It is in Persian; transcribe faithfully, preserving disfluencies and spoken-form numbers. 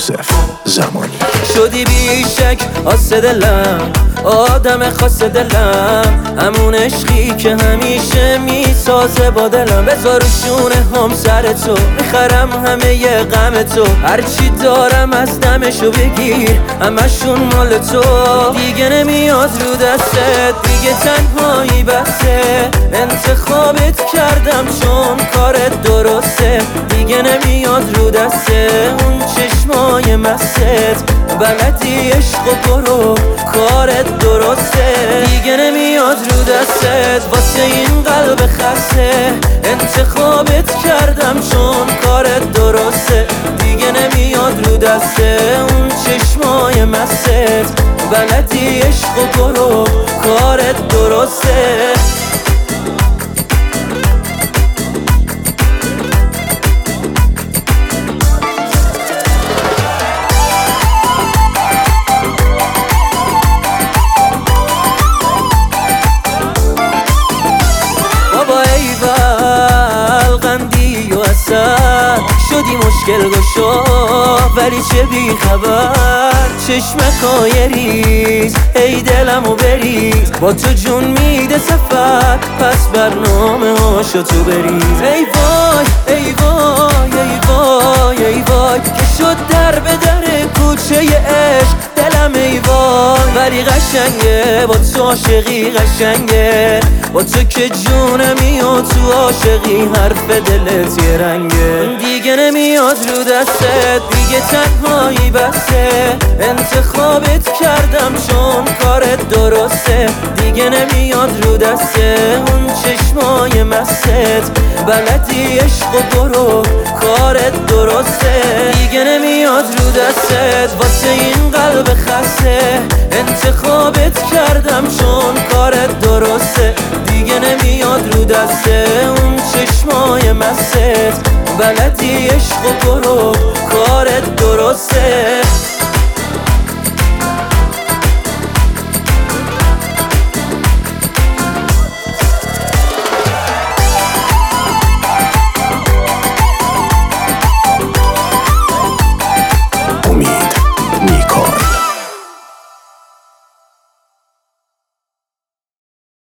یوسف زمانی. شدی بیشک آسه دلم، آدم خاص دلم، همون عشقی که همیشه میسازه با دلم. بذار شونه هم سر تو، میخرم همه ی غم تو، هرچی دارم از دمشو بگیر، همشون مال تو. دیگه نمیاد رو دستت، دیگه تنهایی بسه، انتخابت کردم چون کارت درسته. دیگه نمیاد رو دسته اون چشمای مست، بلدی عشق و برو کارت درسته. دیگه نمیاد رو دستت واسه این قلب خسته، انتخابت کردم چون کارت درسته. دیگه نمیاد رو دسته اون چشمای مست، بلدی عشق و برو کارت درسته. شدی مشکل گشا ولی چه بی خبر، چشمکای ریز ای دلمو بریز، با تو جون میده سفر، پس برنامه هاشو تو بریز. ای وای ای وای ای وای ای وای که شد در به در کوچه عشق دلم ای وای. ولی قشنگه با تو عاشقی قشنگه، با تو که جونمی و تو عاشقی حرف دلت یه رنگه. دیگه نمیاد رو دستت، دیگه تنهایی بسه، انتخابت کردم چون کارت درسته. دیگه نمیاد رو دسته اون چشمای مست، بلدی عشق و برو کارت درسته. دیگه نمیاد رو دستت واسه این قلب خسته، انتخابت کردم چون کارت درسته. دیگه نمیاد رو دسته اون چشمای مست، بلدی عشق و برو کارت درسته.